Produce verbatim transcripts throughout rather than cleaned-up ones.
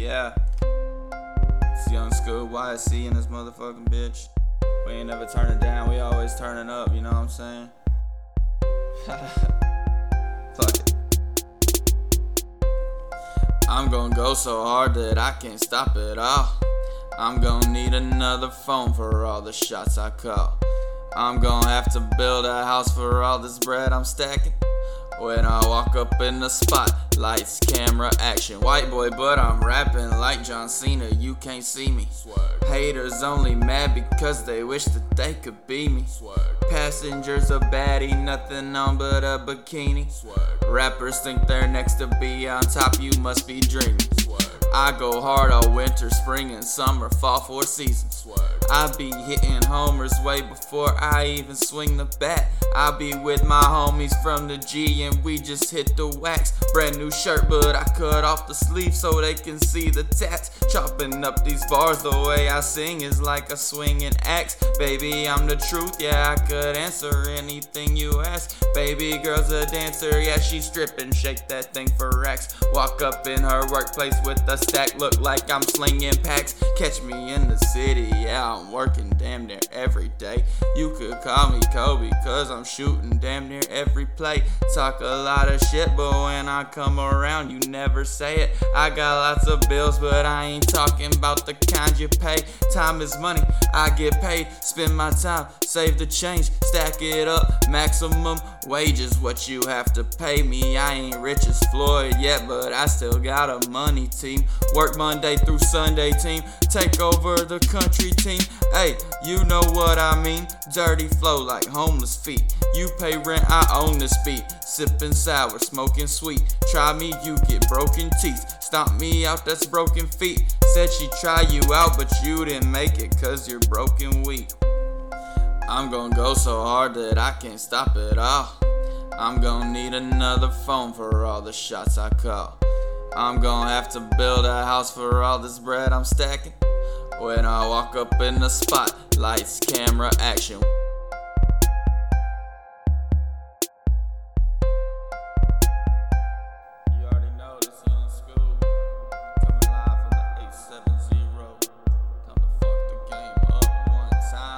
Yeah, it's Young School Y S C in this motherfucking bitch. We ain't never turning down, we always turning up, you know what I'm saying? Fuck it. I'm gonna go so hard that I can't stop it all. I'm gonna need another phone for all the shots I call. I'm gonna have to build a house for all this bread I'm stacking. When I walk up in the spot, lights, camera, action. White boy, but I'm rapping like John Cena, you can't see me. Swag. Haters only mad because they wish that they could be me. Swag. Passengers a baddie, nothing on but a bikini. Swag. Rappers think they're next to be on top, you must be dreaming. Swag. I go hard all winter, spring and summer, fall, four seasons. Swag. I be hitting homers way before I even swing the bat. I be with my homies from the G and we just hit the wax. Brand new shirt but I cut off the sleeve so they can see the tats. Chopping up these bars, the way I sing is like a swinging axe. Baby, I'm the truth, yeah, I could answer anything you ask. Baby girl's a dancer, yeah, she stripping, shake that thing for racks. Walk up in her workplace with a stack, look like I'm slinging packs. Catch me in the city, yeah, I'm working damn near every day. You could call me Kobe, cause I'm shooting damn near every play. Talk a lot of shit, but when I come around, you never say it. I got lots of bills, but I ain't talking about the kind you pay. Time is money, I get paid, spend my time, save the change, stack it up, maximum wages, what you have to pay me. I ain't rich as Floyd yet, but I still got a money team. Work Monday through Sunday team, take over the country team. Hey, you know what I mean, dirty flow like homeless feet. You pay rent, I own this beat. Sipping sour, smoking sweet. Try me, you get broken teeth. Stomp me out, that's broken feet. Said she try you out, but you didn't make it cause you're broken weak. I'm gonna go so hard that I can't stop it all. I'm gonna need another phone for all the shots I call. I'm gonna have to build a house for all this bread I'm stacking. When I walk up in the spot, lights, camera, action. You already know this Young School, coming live from the eight seven zero. Time to fuck the game up one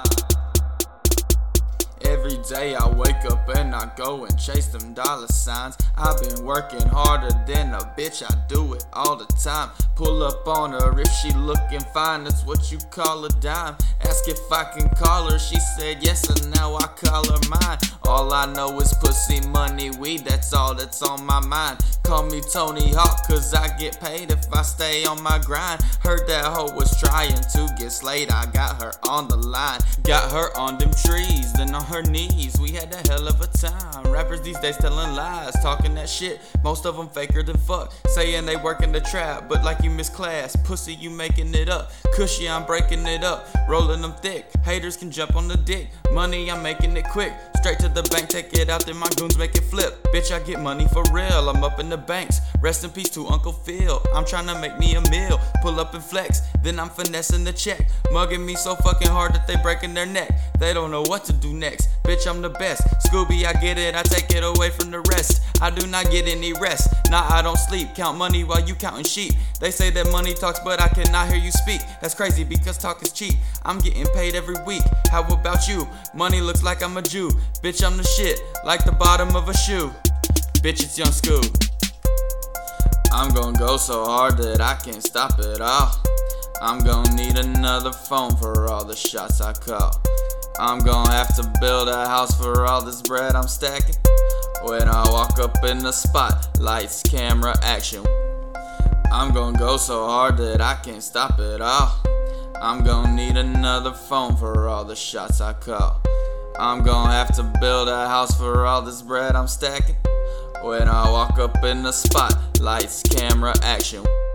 time. Every day I wake up and I go and chase them dollar signs. I've been working harder than a bitch, I do it all the time. Pull up on her if she looking fine, that's what you call a dime. Ask if I can call her, she said yes and now I call her mine. All I know is pussy, money, weed, that's all that's on my mind. Call me Tony Hawk cause I get paid if I stay on my grind. Heard that hoe was trying to get slayed, I got her on the line. Got her on them trees, then on her knees, we had a hell of a time. Rappers these days telling lies, talking that shit, most of them faker than fuck. Saying they work in the trap, but like you miss class. Pussy, you making it up, cushy, I'm breaking it up. Rolling them thick, haters can jump on the dick. Money, I'm making it quick, straight to the bank, take it out, then my goons make it flip. Bitch, I get money for real, I'm up in the banks. Rest in peace to Uncle Phil, I'm trying to make me a meal. Pull up and flex, then I'm finessing the check. Mugging me so fucking hard that they breaking their neck. They don't know what to do next, bitch, I'm the best. Scooby, I get it, I take it away from the rest. I do not get any rest, nah, I don't sleep. Count money while you counting sheep. They say that money talks, but I cannot hear you speak. That's crazy because talk is cheap. I'm getting paid every week, how about you? Money looks like I'm a Jew. Bitch, I'm the shit, like the bottom of a shoe. Bitch, it's Young School. I'm gonna go so hard that I can't stop it all. I'm gonna need another phone for all the shots I call. I'm gonna have to build a house for all this bread I'm stacking. When I walk up in the spot, lights, camera, action. I'm gonna go so hard that I can't stop it all. I'm gonna need another phone for all the shots I call. I'm gonna have to build a house for all this bread I'm stacking. When I walk up in the spot, lights, camera, action.